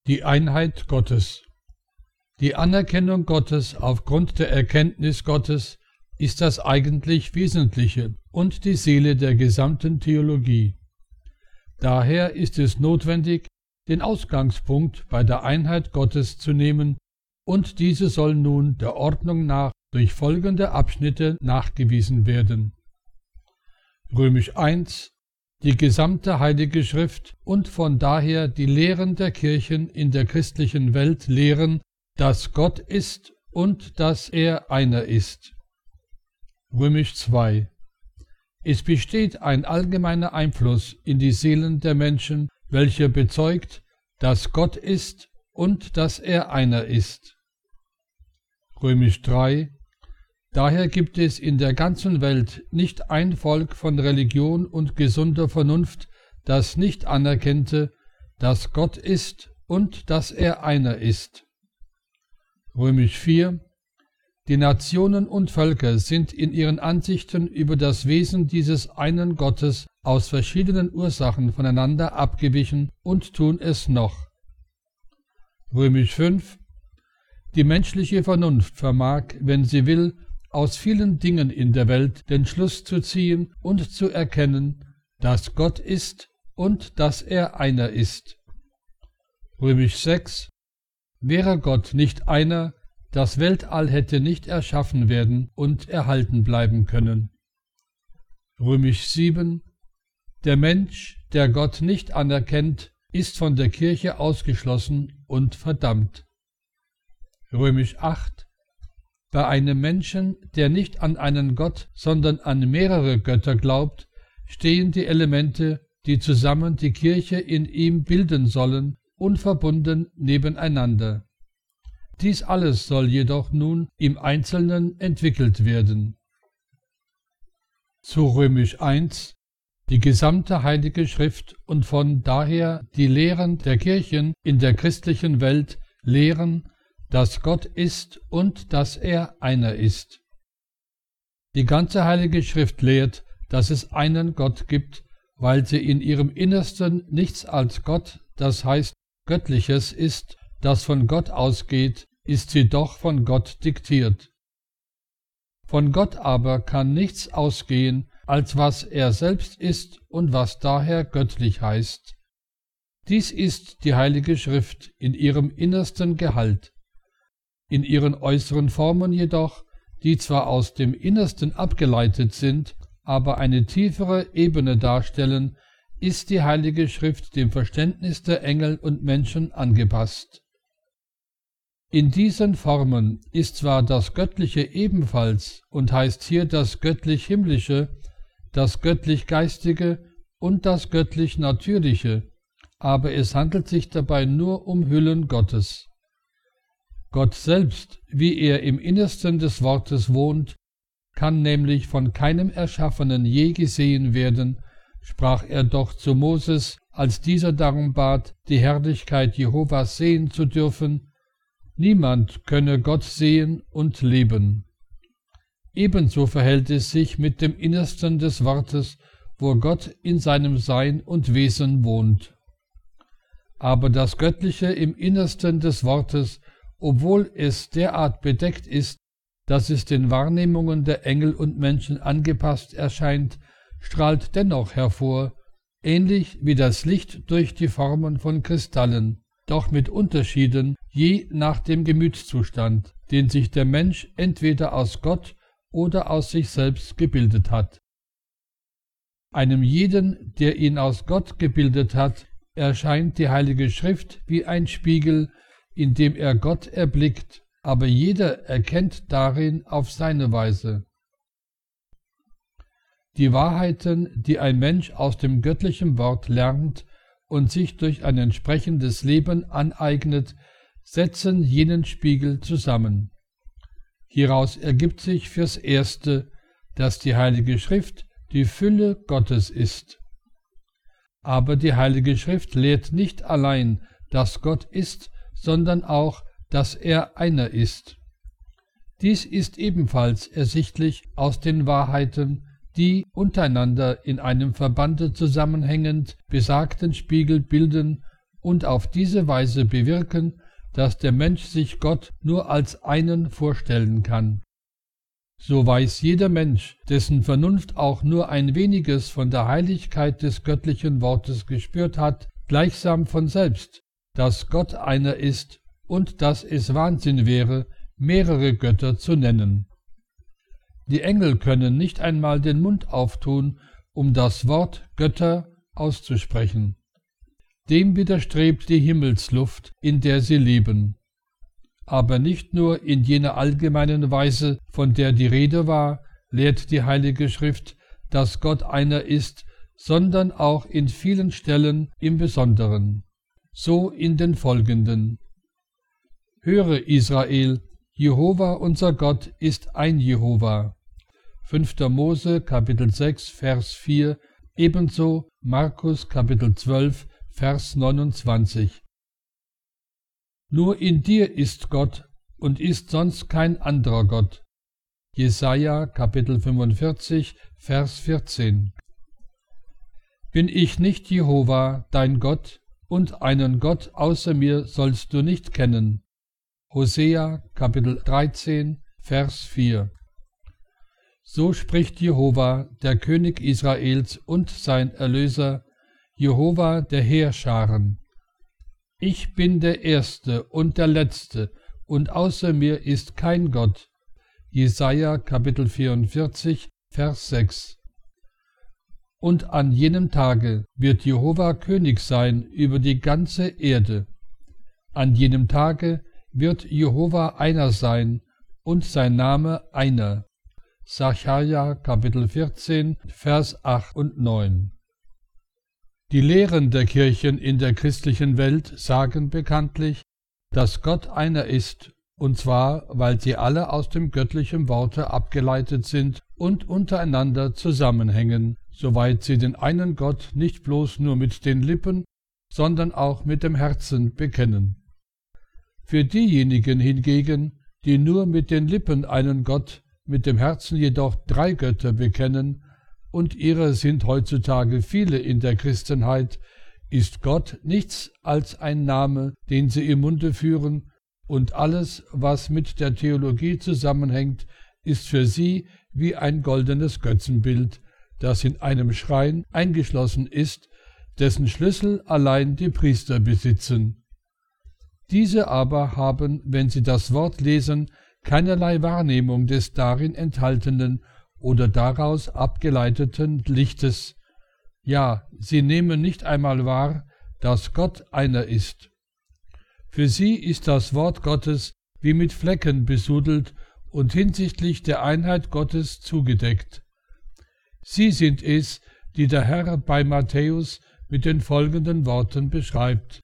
Die Einheit Gottes. Die Anerkennung Gottes aufgrund der Erkenntnis Gottes ist das eigentlich Wesentliche und die Seele der gesamten Theologie. Daher ist es notwendig, den Ausgangspunkt bei der Einheit Gottes zu nehmen, und diese soll nun der Ordnung nach durch folgende Abschnitte nachgewiesen werden. Römisch 1, die gesamte Heilige Schrift und von daher die Lehren der Kirchen in der christlichen Welt lehren, dass Gott ist und dass er einer ist. Römisch 2. Es besteht ein allgemeiner Einfluss in die Seelen der Menschen, welcher bezeugt, dass Gott ist und dass er einer ist. Römisch 3. Daher gibt es in der ganzen Welt nicht ein Volk von Religion und gesunder Vernunft, das nicht anerkennte, dass Gott ist und dass er einer ist. Römisch 4. Die Nationen und Völker sind in ihren Ansichten über das Wesen dieses einen Gottes aus verschiedenen Ursachen voneinander abgewichen und tun es noch. Römisch 5. Die menschliche Vernunft vermag, wenn sie will, aus vielen Dingen in der Welt den Schluss zu ziehen und zu erkennen, dass Gott ist und dass er einer ist. Römisch 6. Wäre Gott nicht einer, das Weltall hätte nicht erschaffen werden und erhalten bleiben können. Römisch 7. Der Mensch, der Gott nicht anerkennt, ist von der Kirche ausgeschlossen und verdammt. Römisch 8. Bei einem Menschen, der nicht an einen Gott, sondern an mehrere Götter glaubt, stehen die Elemente, die zusammen die Kirche in ihm bilden sollen, unverbunden nebeneinander. Dies alles soll jedoch nun im Einzelnen entwickelt werden. Zu Römisch 1. Die gesamte Heilige Schrift und von daher die Lehren der Kirchen in der christlichen Welt lehren, dass Gott ist und dass er einer ist. Die ganze Heilige Schrift lehrt, dass es einen Gott gibt, weil sie in ihrem Innersten nichts als Gott, das heißt Göttliches ist, das von Gott ausgeht, ist sie doch von Gott diktiert. Von Gott aber kann nichts ausgehen, als was er selbst ist und was daher göttlich heißt. Dies ist die Heilige Schrift in ihrem innersten Gehalt. In ihren äußeren Formen jedoch, die zwar aus dem Innersten abgeleitet sind, aber eine tiefere Ebene darstellen, ist die Heilige Schrift dem Verständnis der Engel und Menschen angepasst. In diesen Formen ist zwar das Göttliche ebenfalls und heißt hier das göttlich-himmlische, das göttlich-geistige und das göttlich-natürliche, aber es handelt sich dabei nur um Hüllen Gottes. Gott selbst, wie er im Innersten des Wortes wohnt, kann nämlich von keinem Erschaffenen je gesehen werden, sprach er doch zu Moses, als dieser darum bat, die Herrlichkeit Jehovas sehen zu dürfen: Niemand könne Gott sehen und leben. Ebenso verhält es sich mit dem Innersten des Wortes, wo Gott in seinem Sein und Wesen wohnt. Aber das Göttliche im Innersten des Wortes, obwohl es derart bedeckt ist, dass es den Wahrnehmungen der Engel und Menschen angepasst erscheint, strahlt dennoch hervor, ähnlich wie das Licht durch die Formen von Kristallen, doch mit Unterschieden je nach dem Gemütszustand, den sich der Mensch entweder aus Gott oder aus sich selbst gebildet hat. Einem jeden, der ihn aus Gott gebildet hat, erscheint die Heilige Schrift wie ein Spiegel, in dem er Gott erblickt, aber jeder erkennt darin auf seine Weise. Die Wahrheiten, die ein Mensch aus dem göttlichen Wort lernt und sich durch ein entsprechendes Leben aneignet, setzen jenen Spiegel zusammen. Hieraus ergibt sich fürs Erste, dass die Heilige Schrift die Fülle Gottes ist. Aber die Heilige Schrift lehrt nicht allein, dass Gott ist, sondern auch, dass er einer ist. Dies ist ebenfalls ersichtlich aus den Wahrheiten, die untereinander in einem Verbande zusammenhängend besagten Spiegel bilden und auf diese Weise bewirken, dass der Mensch sich Gott nur als einen vorstellen kann. So weiß jeder Mensch, dessen Vernunft auch nur ein weniges von der Heiligkeit des göttlichen Wortes gespürt hat, gleichsam von selbst, dass Gott einer ist und dass es Wahnsinn wäre, mehrere Götter zu nennen. Die Engel können nicht einmal den Mund auftun, um das Wort Götter auszusprechen. Dem widerstrebt die Himmelsluft, in der sie leben. Aber nicht nur in jener allgemeinen Weise, von der die Rede war, lehrt die Heilige Schrift, dass Gott einer ist, sondern auch in vielen Stellen im Besonderen. So in den folgenden: Höre, Israel, Jehova unser Gott ist ein Jehova. 5. Mose, Kapitel 6, Vers 4, ebenso Markus, Kapitel 12, Vers 29. Nur in dir ist Gott und ist sonst kein anderer Gott. Jesaja, Kapitel 45, Vers 14. Bin ich nicht Jehova, dein Gott, und einen Gott außer mir sollst du nicht kennen. Hosea, Kapitel 13, Vers 4. So spricht Jehova, der König Israels und sein Erlöser, Jehova der Heerscharen. Ich bin der Erste und der Letzte, und außer mir ist kein Gott. Jesaja, Kapitel 44, Vers 6. Und an jenem Tage wird Jehova König sein über die ganze Erde. An jenem Tage wird Jehova einer sein, und sein Name einer. Sacharja, Kapitel 14, Vers 8 und 9. Die Lehren der Kirchen in der christlichen Welt sagen bekanntlich, dass Gott einer ist, und zwar, weil sie alle aus dem göttlichen Worte abgeleitet sind und untereinander zusammenhängen, soweit sie den einen Gott nicht bloß nur mit den Lippen, sondern auch mit dem Herzen bekennen. Für diejenigen hingegen, die nur mit den Lippen einen Gott, mit dem Herzen jedoch 3 Götter bekennen, und ihrer sind heutzutage viele in der Christenheit, ist Gott nichts als ein Name, den sie im Munde führen, und alles, was mit der Theologie zusammenhängt, ist für sie wie ein goldenes Götzenbild, das in einem Schrein eingeschlossen ist, dessen Schlüssel allein die Priester besitzen. Diese aber haben, wenn sie das Wort lesen, keinerlei Wahrnehmung des darin enthaltenen oder daraus abgeleiteten Lichtes. Ja, sie nehmen nicht einmal wahr, dass Gott einer ist. Für sie ist das Wort Gottes wie mit Flecken besudelt und hinsichtlich der Einheit Gottes zugedeckt. Sie sind es, die der Herr bei Matthäus mit den folgenden Worten beschreibt: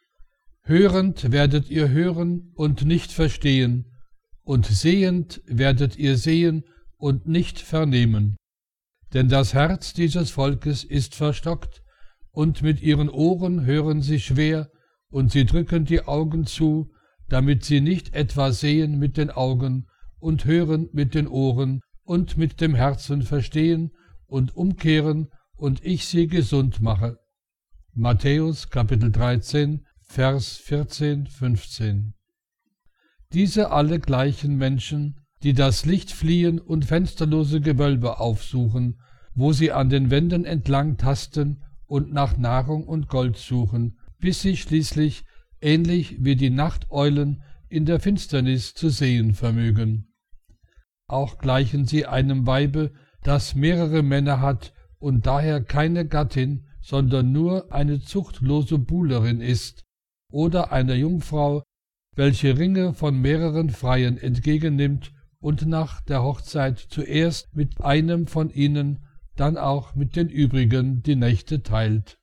Hörend werdet ihr hören und nicht verstehen, und sehend werdet ihr sehen und nicht vernehmen. Denn das Herz dieses Volkes ist verstockt, und mit ihren Ohren hören sie schwer, und sie drücken die Augen zu, damit sie nicht etwa sehen mit den Augen und hören mit den Ohren und mit dem Herzen verstehen und umkehren und ich sie gesund mache. Matthäus Kapitel 13, Vers 14, 15. Diese alle gleichen Menschen, die das Licht fliehen und fensterlose Gewölbe aufsuchen, wo sie an den Wänden entlang tasten und nach Nahrung und Gold suchen, bis sie schließlich, ähnlich wie die Nachteulen, in der Finsternis zu sehen vermögen. Auch gleichen sie einem Weibe, das mehrere Männer hat und daher keine Gattin, sondern nur eine zuchtlose Buhlerin ist, oder einer Jungfrau, welche Ringe von mehreren Freien entgegennimmt und nach der Hochzeit zuerst mit einem von ihnen, dann auch mit den übrigen die Nächte teilt.